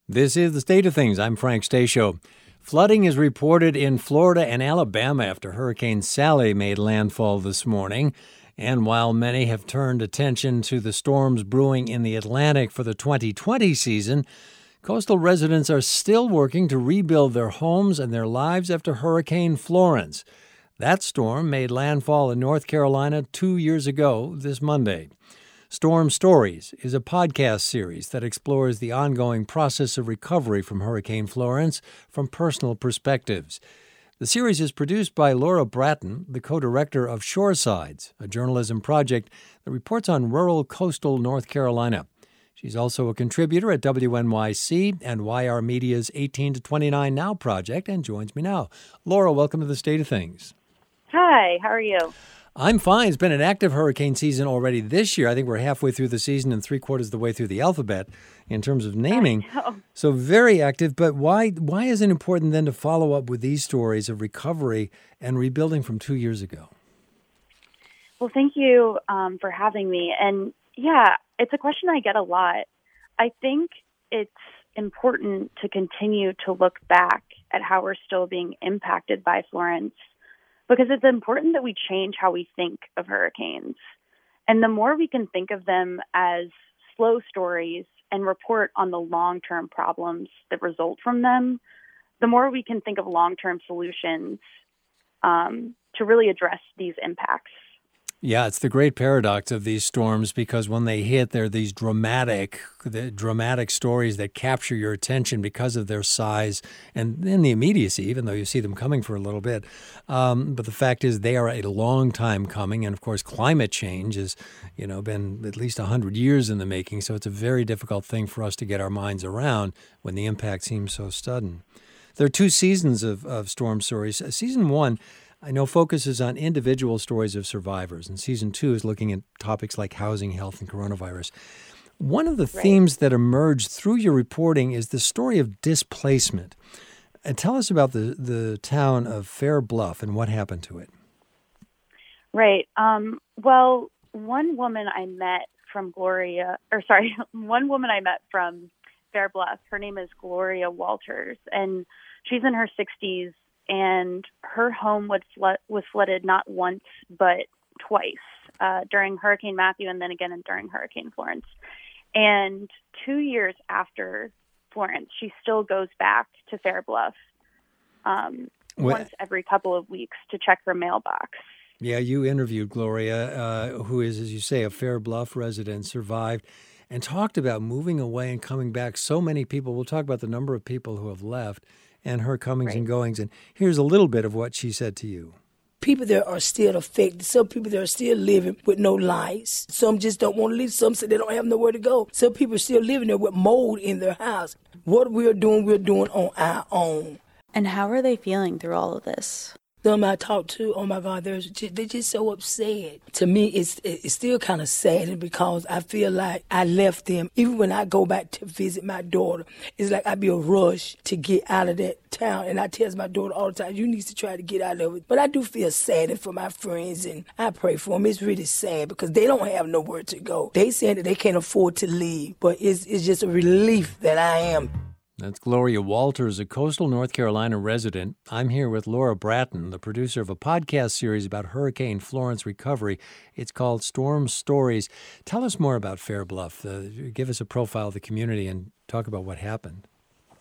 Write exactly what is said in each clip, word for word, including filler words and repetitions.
This is The State of Things. I'm Frank Stasio. Flooding is reported in Florida and Alabama after Hurricane Sally made landfall this morning. And while many have turned attention to the storms brewing in the Atlantic for the twenty twenty season, coastal residents are still working to rebuild their homes and their lives after Hurricane Florence. That storm made landfall in North Carolina two years ago this Monday. Storm Stories is a podcast series that explores the ongoing process of recovery from Hurricane Florence from personal perspectives. The series is produced by Laura Bratton, the co-director of Shoresides, a journalism project that reports on rural coastal North Carolina. She's also a contributor at W N Y C and Y R Media's eighteen to twenty-nine Now project and joins me now. Laura, welcome to The State of Things. Hi, how are you? I'm fine. It's been an active hurricane season already this year. I think we're halfway through the season and three quarters of the way through the alphabet in terms of naming. So very active. But why why is it important then to follow up with these stories of recovery and rebuilding from two years ago? Well, thank you um, for having me. And yeah, it's a question I get a lot. I think it's important to continue to look back at how we're still being impacted by Florence, because it's important that we change how we think of hurricanes. And the more we can think of them as slow stories and report on the long-term problems that result from them, the more we can think of long-term solutions um, to really address these impacts. Yeah, it's the great paradox of these storms, because when they hit, they're these dramatic, the dramatic stories that capture your attention because of their size and then the immediacy, even though you see them coming for a little bit. Um, but the fact is they are a long time coming. And, of course, climate change has, you know, been at least one hundred years in the making. So it's a very difficult thing for us to get our minds around when the impact seems so sudden. There are two seasons of, of storm stories. Season one, I know, focuses on individual stories of survivors, and season two is looking at topics like housing, health, and coronavirus. One of the right. themes that emerged through your reporting is the story of displacement. And tell us about the, the town of Fair Bluff and what happened to it. Right. Um, well, one woman I met from Gloria, or sorry, one woman I met from Fair Bluff, her name is Gloria Walters, and she's in her sixties. And her home was, flood, was flooded not once, but twice uh, during Hurricane Matthew and then again during Hurricane Florence. And two years after Florence, she still goes back to Fair Bluff um, once every couple of weeks to check her mailbox. Yeah, you interviewed Gloria, uh, who is, as you say, a Fair Bluff resident, survived, and talked about moving away and coming back. So many people, we'll talk about the number of people who have left, and her comings right. and goings. And here's a little bit of what she said to you. People there are still affected. Some people there are still living with no lights. Some just don't want to leave. Some say they don't have nowhere to go. Some people are still living there with mold in their house. What we're doing, we're doing on our own. And how are they feeling through all of this? Them I talked to, oh my God, they're just, they're just so upset. To me, it's it's still kind of sad because I feel like I left them. Even when I go back to visit my daughter, it's like I be a rush to get out of that town. And I tell my daughter all the time, you need to try to get out of it. But I do feel sad for my friends, and I pray for them. It's really sad because they don't have nowhere to go. They saying that they can't afford to leave, but it's it's just a relief that I am. That's Gloria Walters, a coastal North Carolina resident. I'm here with Laura Bratton, the producer of a podcast series about Hurricane Florence recovery. It's called Storm Stories. Tell us more about Fair Bluff. Uh, give us a profile of the community and talk about what happened.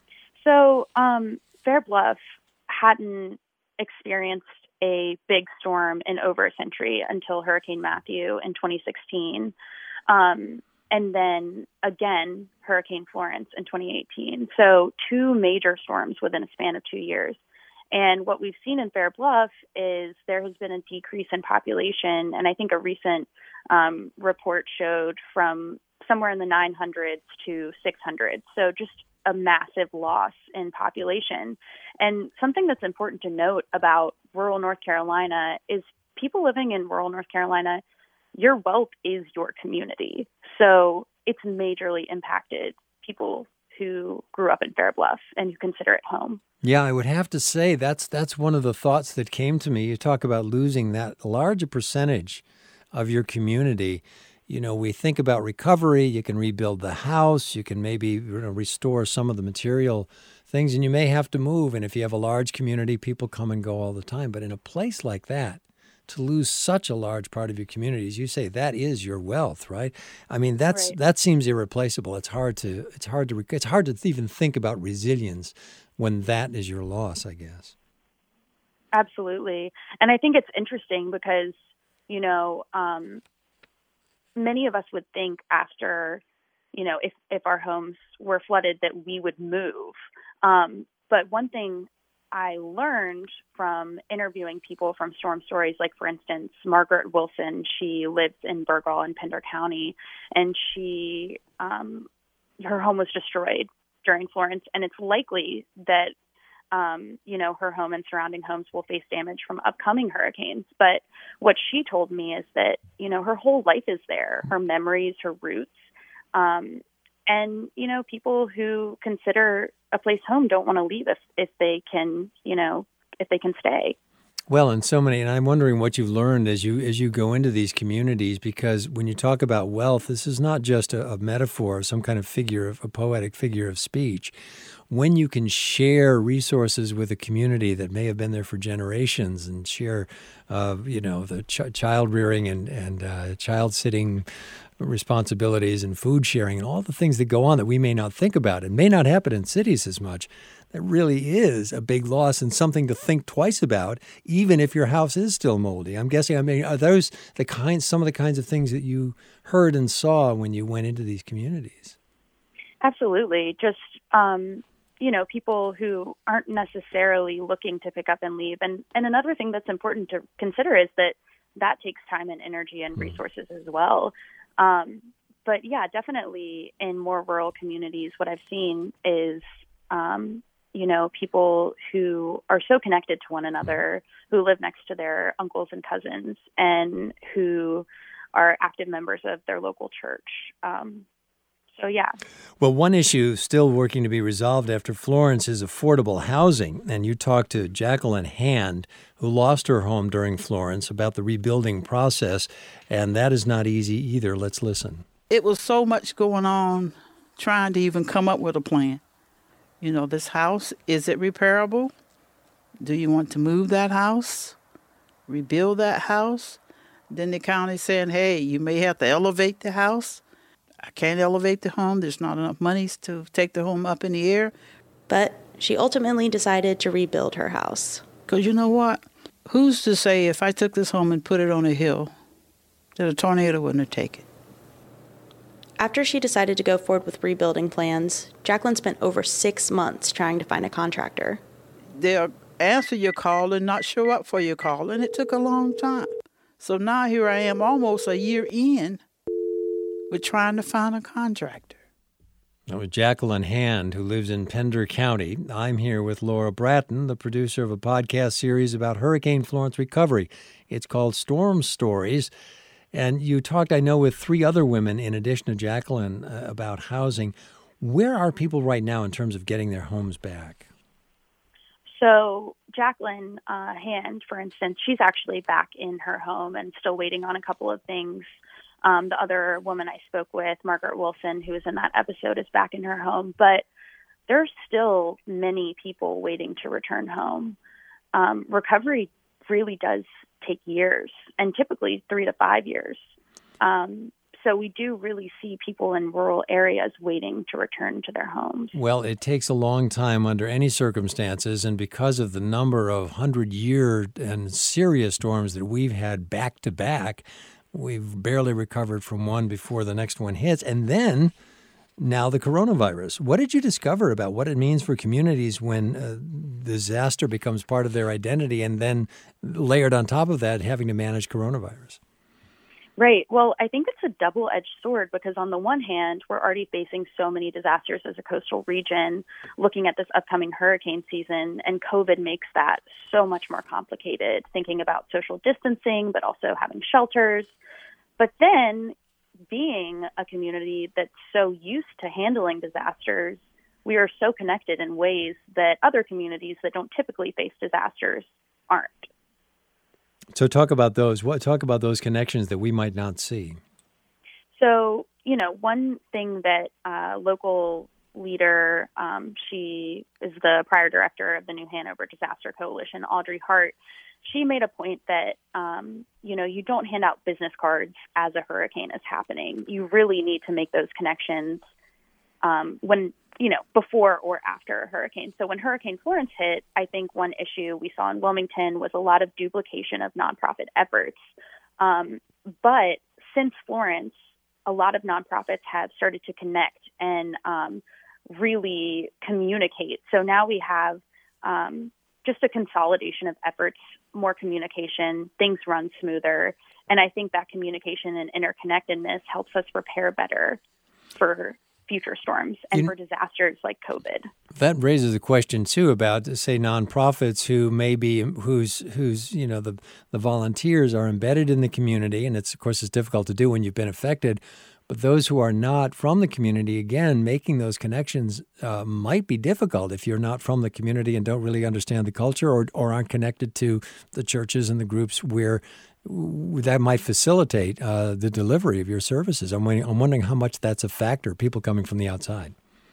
So um, Fair Bluff hadn't experienced a big storm in over a century until Hurricane Matthew in twenty sixteen. Um And then again, Hurricane Florence in twenty eighteen. So two major storms within a span of two years. And what we've seen in Fair Bluff is there has been a decrease in population. And I think a recent um, report showed from somewhere in the nine hundreds to six hundred. So just a massive loss in population. And something that's important to note about rural North Carolina is people living in rural North Carolina, your wealth is your community. So it's majorly impacted people who grew up in Fair Bluff and who consider it home. Yeah, I would have to say that's that's one of the thoughts that came to me. You talk about losing that larger percentage of your community. you know, we think about recovery. You can rebuild the house. You can maybe you know, restore some of the material things, and you may have to move. And if you have a large community, people come and go all the time. But in a place like that, to lose such a large part of your community, as you say, that is your wealth, right? I mean, that's Right. that seems irreplaceable. It's hard to it's hard to it's hard to even think about resilience when that is your loss, I guess. Absolutely. And I think it's interesting because, you know, um, many of us would think after, you know, if, if our homes were flooded that we would move. Um, but one thing I learned from interviewing people from storm stories, like, for instance, Margaret Wilson, she lives in Burgaw in Pender County, and she, um, her home was destroyed during Florence, and it's likely that, um, you know, her home and surrounding homes will face damage from upcoming hurricanes. But what she told me is that, you know, her whole life is there, her memories, her roots. Um, and, you know, people who consider a place home don't want to leave if, if they can, you know, if they can stay. Well, and so many, and I'm wondering what you've learned as you as you go into these communities, because when you talk about wealth, this is not just a, a metaphor, some kind of figure of a poetic figure of speech. When you can share resources with a community that may have been there for generations, and share, uh, you know, the ch- child rearing and and uh, child sitting responsibilities and food sharing and all the things that go on that we may not think about and may not happen in cities as much, that really is a big loss and something to think twice about, even if your house is still moldy. I'm guessing, I mean, are those the kinds, some of the kinds of things that you heard and saw when you went into these communities? Absolutely. Just, um, you know, people who aren't necessarily looking to pick up and leave. And, and another thing that's important to consider is that that takes time and energy and resources as well. Um, but yeah, definitely in more rural communities, what I've seen is, um, you know, people who are so connected to one another, who live next to their uncles and cousins, and who are active members of their local church. Um, so, yeah. Well, one issue still working to be resolved after Florence is affordable housing. And you talked to Jacqueline Hand, who lost her home during Florence, about the rebuilding process. And that is not easy either. Let's listen. It was so much going on trying to even come up with a plan. You know, this house, is it repairable? Do you want to move that house? Rebuild that house? Then the county saying, hey, you may have to elevate the house. I can't elevate the home. There's not enough monies to take the home up in the air. But she ultimately decided to rebuild her house. Because you know what? Who's to say if I took this home and put it on a hill that a tornado wouldn't have taken it? After she decided to go forward with rebuilding plans, Jacqueline spent over six months trying to find a contractor. They'll answer your call and not show up for your call, and it took a long time. So now here I am almost a year in with trying to find a contractor. That was Jacqueline Hand, who lives in Pender County. I'm here with Laura Bratton, the producer of a podcast series about Hurricane Florence recovery. It's called Storm Stories. And you talked, I know, with three other women in addition to Jacqueline uh, about housing. Where are people right now in terms of getting their homes back? So Jacqueline uh, Hand, for instance, she's actually back in her home and still waiting on a couple of things. Um, the other woman I spoke with, Margaret Wilson, who was in that episode, is back in her home. But there's still many people waiting to return home. Um, recovery really does take years, and typically three to five years. Um, so we do really see people in rural areas waiting to return to their homes. Well, it takes a long time under any circumstances, and because of the number of hundred-year and serious storms that we've had back-to-back, we've barely recovered from one before the next one hits. And then now the coronavirus. What did you discover about what it means for communities when uh, disaster becomes part of their identity, and then layered on top of that, having to manage coronavirus? Right. Well, I think it's a double-edged sword because on the one hand, we're already facing so many disasters as a coastal region, looking at this upcoming hurricane season, and COVID makes that so much more complicated, thinking about social distancing, but also having shelters. But then, being a community that's so used to handling disasters, we are so connected in ways that other communities that don't typically face disasters aren't. So talk about those. What talk about those connections that we might not see. So, you know, one thing that uh, local leader, um, she is the prior director of the New Hanover Disaster Coalition, Audrey Hart, she made a point that, um, you know, you don't hand out business cards as a hurricane is happening. You really need to make those connections um, when, you know, before or after a hurricane. So when Hurricane Florence hit, I think one issue we saw in Wilmington was a lot of duplication of nonprofit efforts. Um, but since Florence, a lot of nonprofits have started to connect and um, really communicate. So now we have um, just a consolidation of efforts, more communication, things run smoother. And I think that communication and interconnectedness helps us prepare better for future storms and you, for disasters like COVID. That raises a question too about, say, nonprofits who maybe whose whose you know the the volunteers are embedded in the community, and it's of course it's difficult to do when you've been affected. But those who are not from the community, again, making those connections uh, might be difficult if you're not from the community and don't really understand the culture, or or aren't connected to the churches and the groups where that might facilitate uh, the delivery of your services. I'm wondering, I'm wondering how much that's a factor, people coming from the outside.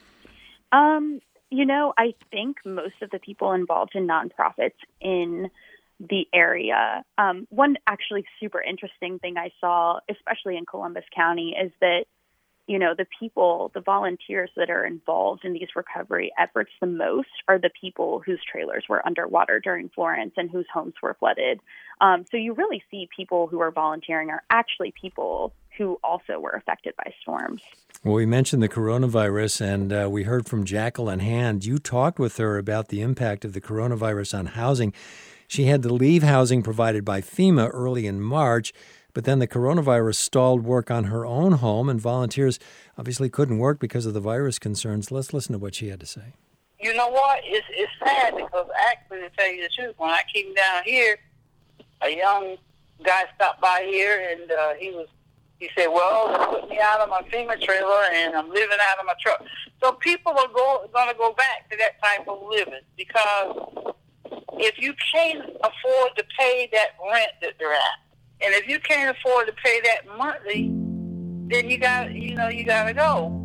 Um, you know, I think most of the people involved in nonprofits in the area, um, one actually super interesting thing I saw, especially in Columbus County, is that, you know, the people, the volunteers that are involved in these recovery efforts the most are the people whose trailers were underwater during Florence and whose homes were flooded. Um, so you really see people who are volunteering are actually people who also were affected by storms. Well, we mentioned the coronavirus, and uh, we heard from Jacqueline Hand. You talked with her about the impact of the coronavirus on housing. She had to leave housing provided by FEMA early in March, but then the coronavirus stalled work on her own home, and volunteers obviously couldn't work because of the virus concerns. Let's listen to what she had to say. You know what? It's it's sad because actually, to tell you the truth, when I came down here, a young guy stopped by here, and uh, he was he said, "Well, they put me out of my FEMA trailer, and I'm living out of my truck." So people are go, going to go back to that type of living because if you can't afford to pay that rent that they're at, and if you can't afford to pay that monthly, then you got, you know, you got to go.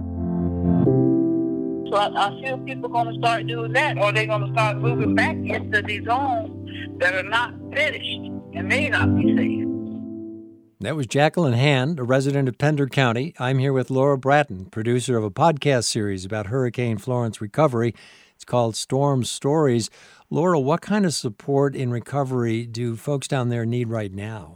So I, I feel people are going to start doing that, or they're going to start moving back into these homes that are not finished and may not be safe. That was Jacqueline Hand, a resident of Pender County. I'm here with Laura Bratton, producer of a podcast series about Hurricane Florence recovery. It's called Storm Stories. Laura, what kind of support in recovery do folks down there need right now?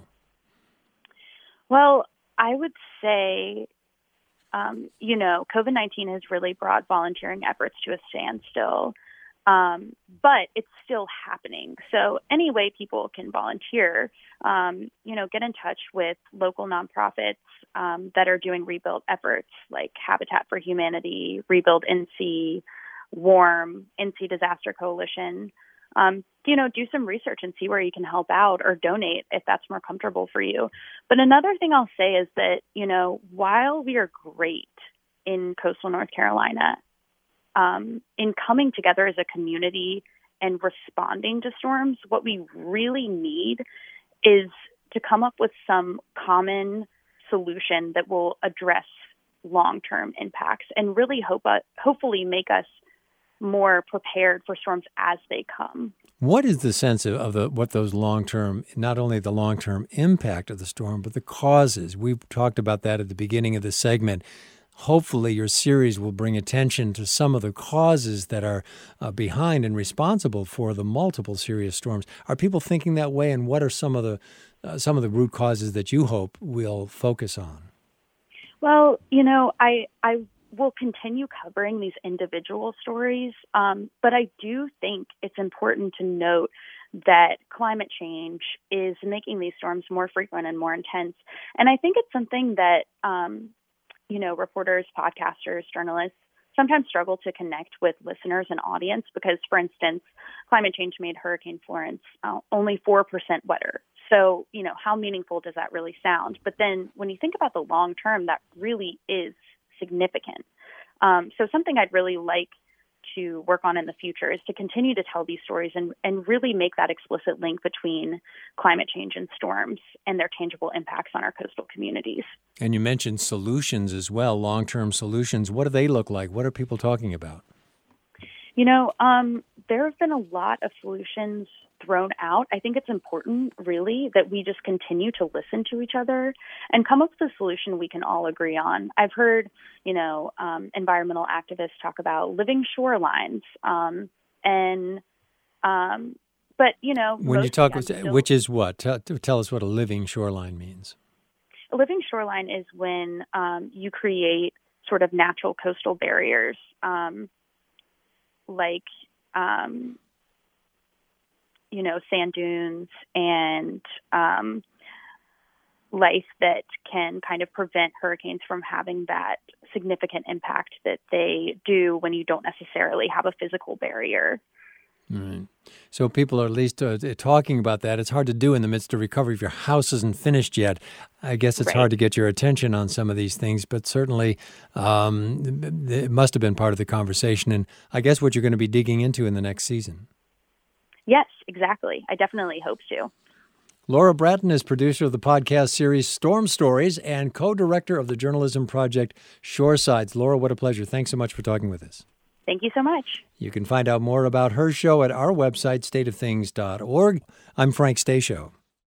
Well, I would say, um, you know, COVID nineteen has really brought volunteering efforts to a standstill, um, but it's still happening. So any way people can volunteer, um, you know, get in touch with local nonprofits um, that are doing rebuild efforts like Habitat for Humanity, Rebuild N C, WARM, N C Disaster Coalition. Um, you know, do some research and see where you can help out or donate if that's more comfortable for you. But another thing I'll say is that, you know, while we are great in coastal North Carolina, um, in coming together as a community and responding to storms, what we really need is to come up with some common solution that will address long-term impacts and really hope, uh, hopefully make us more prepared for storms as they come. What is the sense of, of the, what those long-term, not only the long-term impact of the storm, but the causes? We've talked about that at the beginning of the segment. Hopefully your series will bring attention to some of the causes that are uh, behind and responsible for the multiple serious storms. Are people thinking that way, and what are some of the uh, some of the root causes that you hope we'll focus on? Well, you know, I I will continue covering these individual stories, um, but I do think it's important to note that climate change is making these storms more frequent and more intense. And I think it's something that, um, you know, reporters, podcasters, journalists sometimes struggle to connect with listeners and audience because, for instance, climate change made Hurricane Florence uh, only four percent wetter. So, you know, how meaningful does that really sound? But then when you think about the long term, that really is significant. Um, so something I'd really like to work on in the future is to continue to tell these stories and, and really make that explicit link between climate change and storms and their tangible impacts on our coastal communities. And you mentioned solutions as well, long-term solutions. What do they look like? What are people talking about? You know, um, there have been a lot of solutions thrown out. I think it's important, really, that we just continue to listen to each other and come up with a solution we can all agree on. I've heard, you know, um, environmental activists talk about living shorelines, um, and um, but you know, when you talk, still, which is what? Tell, tell us what a living shoreline means. A living shoreline is when um, you create sort of natural coastal barriers, um, like. Um, you know, sand dunes and um, life that can kind of prevent hurricanes from having that significant impact that they do when you don't necessarily have a physical barrier. Right. So people are at least uh, talking about that. It's hard to do in the midst of recovery if your house isn't finished yet. I guess it's right. hard to get your attention on some of these things, but certainly um, it must have been part of the conversation. And I guess what you're going to be digging into in the next season. Yes, exactly. I definitely hope to. Laura Bratton is producer of the podcast series Storm Stories and co-director of the journalism project Shoresides. Laura, what a pleasure. Thanks so much for talking with us. Thank you so much. You can find out more about her show at our website, state of things dot org. I'm Frank Stasio.